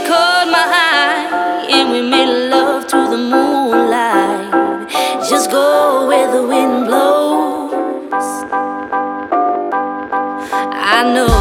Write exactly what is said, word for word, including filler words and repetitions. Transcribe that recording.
caught my eye and we made love to the moonlight. Just go where the wind blows. I know